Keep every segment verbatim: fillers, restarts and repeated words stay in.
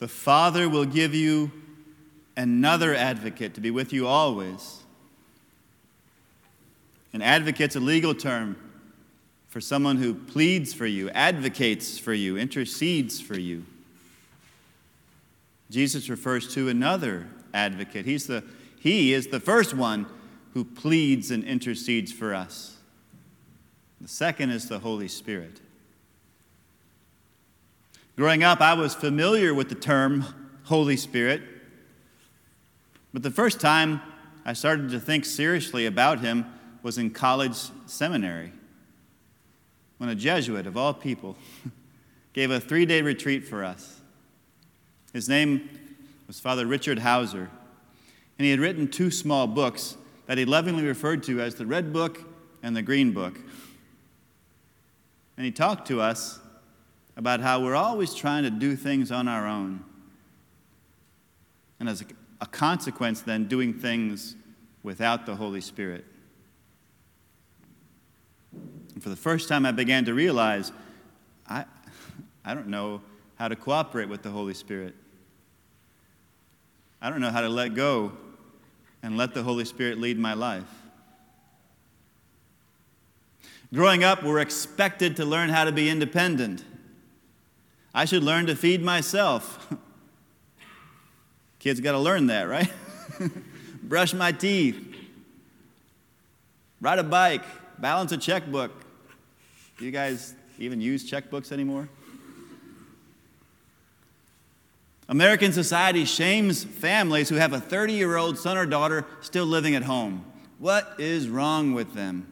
The Father will give you another advocate to be with you always. An advocate's a legal term for someone who pleads for you, advocates for you, intercedes for you. Jesus refers to another advocate. He's the, he is the first one who pleads and intercedes for us. The second is the Holy Spirit. Growing up, I was familiar with the term Holy Spirit, but the first time I started to think seriously about him was in college seminary, when a Jesuit, of all people, gave a three-day retreat for us. His name was Father Richard Hauser, and he had written two small books that he lovingly referred to as the Red Book and the Green Book. And he talked to us about how we're always trying to do things on our own, and as a, a consequence, then, doing things without the Holy Spirit. And for the first time, I began to realize I, I don't know how to cooperate with the Holy Spirit. I don't know how to let go and let the Holy Spirit lead my life. Growing up, we're expected to learn how to be independent. I should learn to feed myself. Kids got to learn that, right? Brush my teeth. Ride a bike. Balance a checkbook. Do you guys even use checkbooks anymore? American society shames families who have a thirty-year-old son or daughter still living at home. What is wrong with them?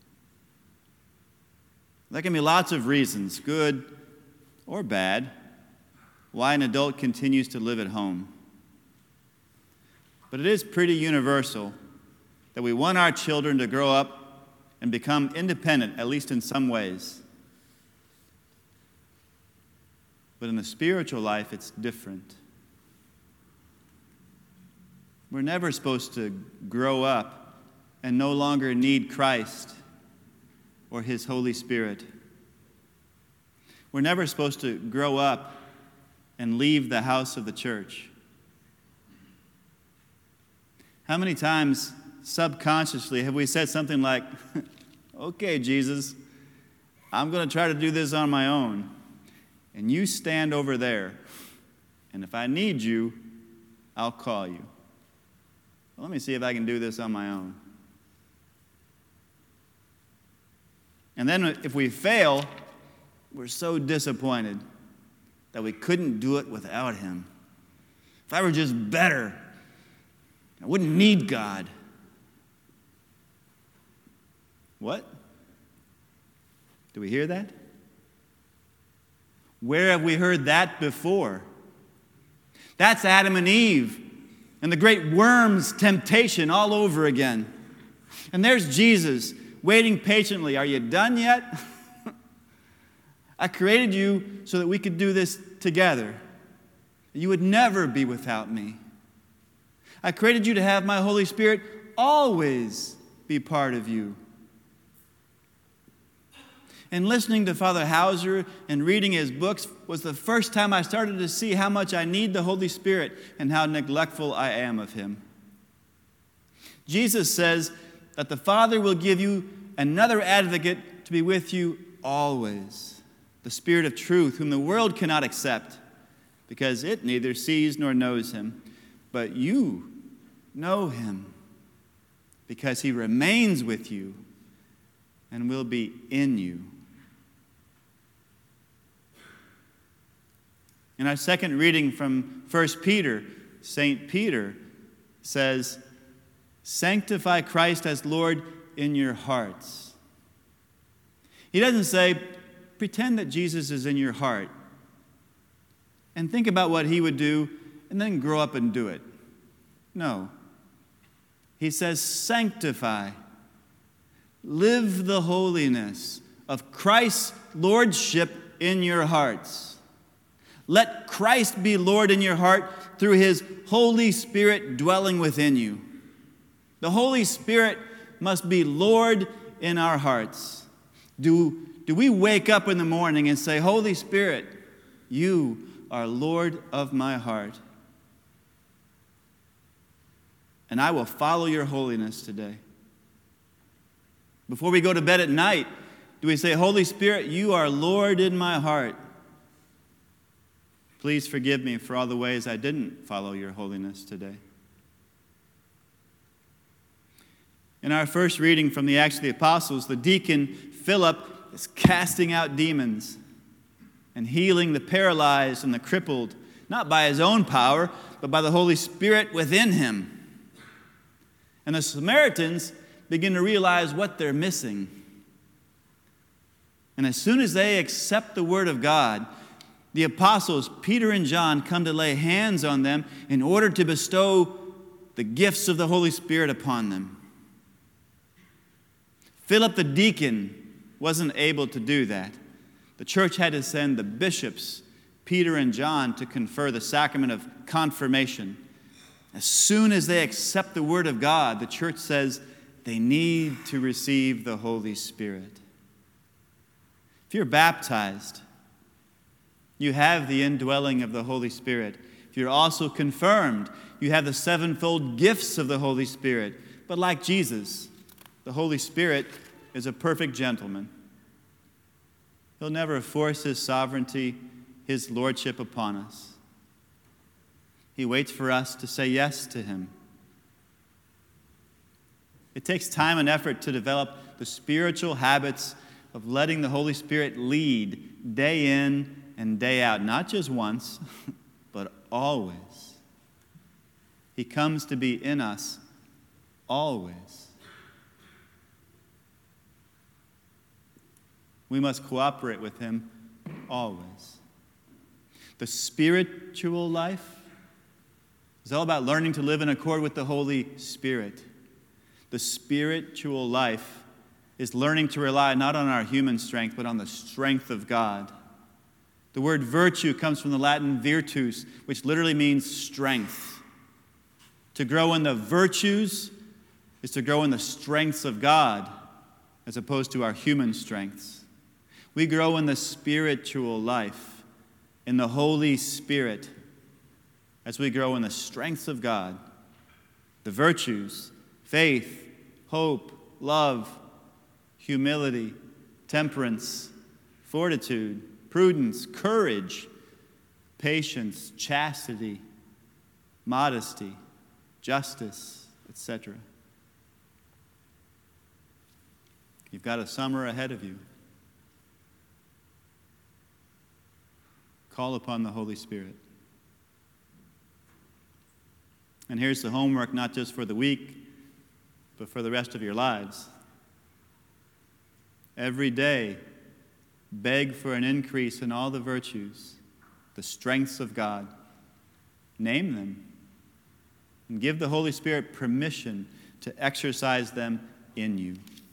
There can be lots of reasons, good or bad, why an adult continues to live at home. But it is pretty universal that we want our children to grow up and become independent, at least in some ways. But in the spiritual life, it's different. We're never supposed to grow up and no longer need Christ or His Holy Spirit. We're never supposed to grow up and leave the house of the church. How many times subconsciously have we said something like, okay, Jesus, I'm going to try to do this on my own, and you stand over there, and if I need you, I'll call you. Well, let me see if I can do this on my own. And then if we fail, we're so disappointed that we couldn't do it without Him. If I were just better, I wouldn't need God. What? Do we hear that? Where have we heard that before? That's Adam and Eve and the great worm's temptation all over again. And there's Jesus waiting patiently. Are you done yet? I created you so that we could do this together. You would never be without me. I created you to have my Holy Spirit always be part of you. And listening to Father Hauser and reading his books was the first time I started to see how much I need the Holy Spirit and how neglectful I am of Him. Jesus says that the Father will give you another advocate to be with you always, the Spirit of truth, whom the world cannot accept, because it neither sees nor knows Him. But you know Him, because He remains with you and will be in you. In our second reading from First Peter, Saint Peter says, sanctify Christ as Lord in your hearts. He doesn't say, pretend that Jesus is in your heart and think about what He would do and then grow up and do it. No. He says, sanctify. Live the holiness of Christ's lordship in your hearts. Let Christ be Lord in your heart through His Holy Spirit dwelling within you. The Holy Spirit must be Lord in our hearts. Do, do we wake up in the morning and say, Holy Spirit, you are Lord of my heart. And I will follow your holiness today. Before we go to bed at night, do we say, Holy Spirit, you are Lord in my heart. Please forgive me for all the ways I didn't follow your holiness today. In our first reading from the Acts of the Apostles, the deacon Philip is casting out demons and healing the paralyzed and the crippled, not by his own power, but by the Holy Spirit within him. And the Samaritans begin to realize what they're missing. And as soon as they accept the word of God, the apostles, Peter and John, come to lay hands on them in order to bestow the gifts of the Holy Spirit upon them. Philip the deacon wasn't able to do that. The church had to send the bishops, Peter and John, to confer the sacrament of confirmation. As soon as they accept the word of God, the church says they need to receive the Holy Spirit. If you're baptized, you have the indwelling of the Holy Spirit. If you're also confirmed, you have the sevenfold gifts of the Holy Spirit. But like Jesus, the Holy Spirit is a perfect gentleman. He'll never force his sovereignty, his lordship upon us. He waits for us to say yes to him. It takes time and effort to develop the spiritual habits of letting the Holy Spirit lead day in and day out, not just once, but always. He comes to be in us always. We must cooperate with him always. The spiritual life is all about learning to live in accord with the Holy Spirit. The spiritual life is learning to rely not on our human strength, but on the strength of God. The word virtue comes from the Latin virtus, which literally means strength. To grow in the virtues is to grow in the strengths of God, as opposed to our human strengths. We grow in the spiritual life, in the Holy Spirit, as we grow in the strengths of God, the virtues, faith, hope, love, humility, temperance, fortitude, prudence, courage, patience, chastity, modesty, justice, et cetera. You've got a summer ahead of you. Call upon the Holy Spirit. And here's the homework, not just for the week, but for the rest of your lives. Every day, beg for an increase in all the virtues, the strengths of God. Name them, and give the Holy Spirit permission to exercise them in you.